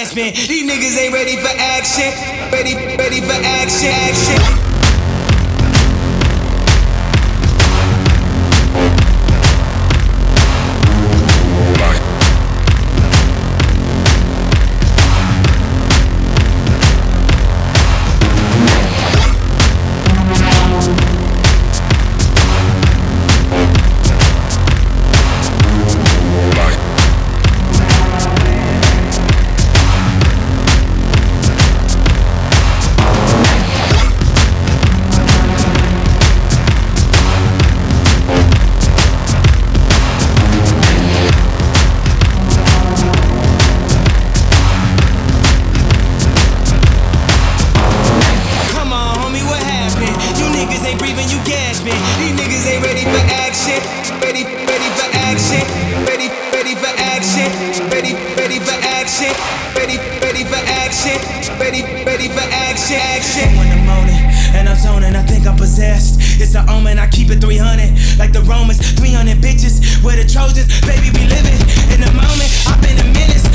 basement. These niggas ain't ready for action. Ready for action. These niggas ain't ready for action. Ready for action. Ready for action. Ready for action. Ready for action. Ready for action. In the morning, and I'm zoning. I think I'm possessed. It's an omen. I keep it 300, like the Romans. 300 bitches, we're the Trojans. Baby, we living in the moment. I've been a menace.